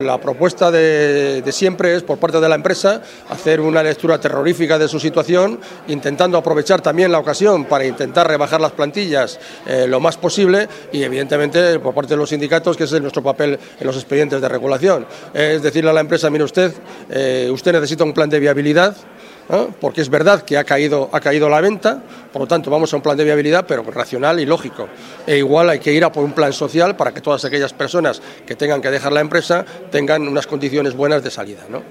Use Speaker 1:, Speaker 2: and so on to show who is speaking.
Speaker 1: La propuesta de siempre es, por parte de la empresa, hacer una lectura terrorífica de su situación, intentando aprovechar también la ocasión para intentar rebajar las plantillas lo más posible y, evidentemente, por parte de los sindicatos, que ese es nuestro papel en los expedientes de regulación. Es decirle a la empresa, mire usted, usted necesita un plan de viabilidad, porque es verdad que ha caído la venta, por lo tanto vamos a un plan de viabilidad, pero racional y lógico. E igual hay que ir a por un plan social para que todas aquellas personas que tengan que dejar la empresa tengan unas condiciones buenas de salida, ¿no?